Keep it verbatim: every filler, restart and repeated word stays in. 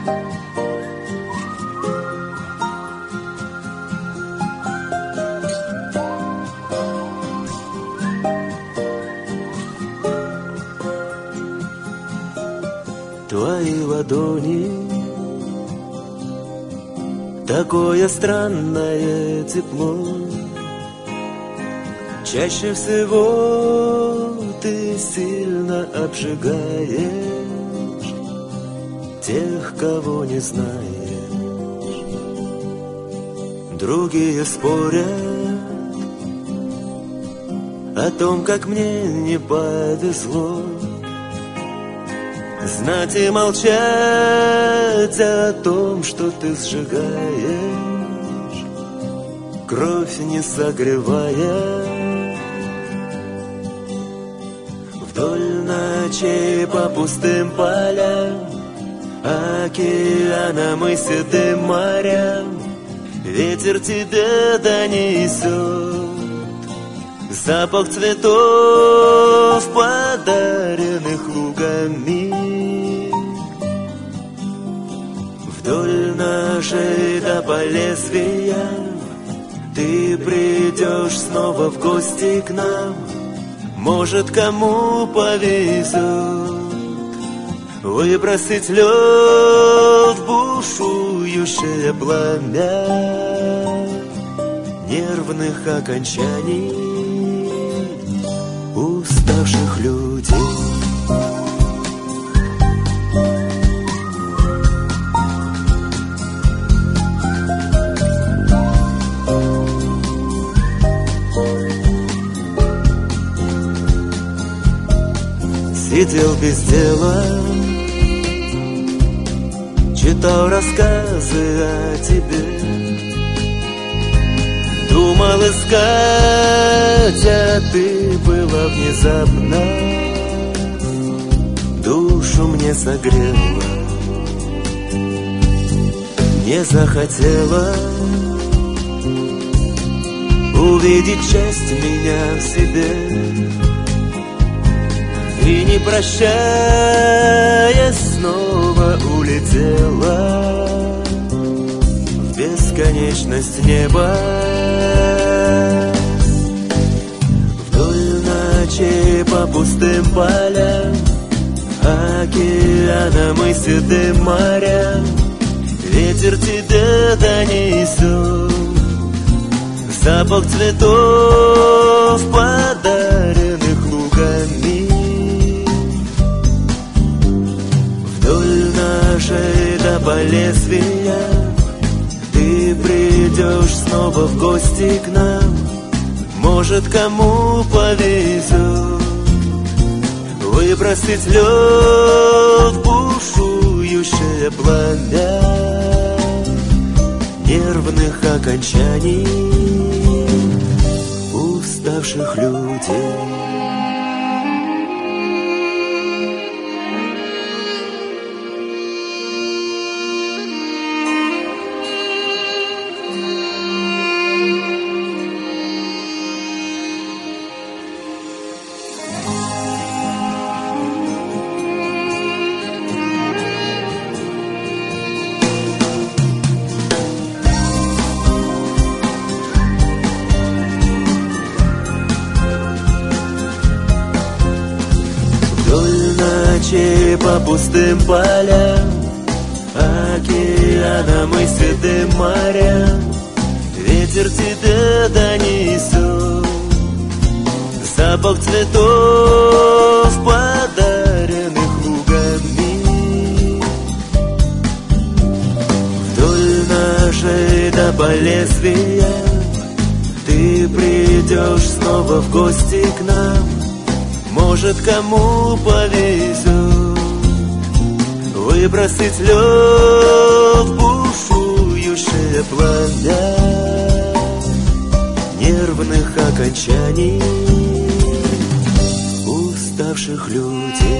Твои ладони, такое странное тепло. Чаще всего ты сильно обжигаешь тех, кого не знаешь. Другие спорят о том, как мне не повезло. Знать и молчать о том, что ты сжигаешь, кровь не согревая. Вдоль ночей по пустым полям, океанам и седым морям ветер тебе донесет запах цветов, подаренных лугами. Вдоль нашей до по лезвиям ты придешь снова в гости к нам. Может, кому повезет выбросить лед в бушующее пламя нервных окончаний уставших людей. Сидел без дела, читал рассказы о тебе, думал искать, а ты была внезапно, душу мне согрела, не захотела увидеть часть меня в себе. И не прощаясь снова улетела в бесконечность неба. Вдоль ночей по пустым полям, океанам и седым морям ветер тебе донесет запах цветов, подаренных лугами. Да по лезвиям ты придешь снова в гости к нам. Может, кому повезет выбросить лед в бушующее пламя нервных окончаний уставших людей. По пустым полям, океанам и седым морям ветер тебе донесет запах цветов, подаренных лугами. Вдоль нашей до по лезвиям ты придешь снова в гости к нам. Может, кому повезет выбросить лед в бушующее пламя нервных окончаний уставших людей.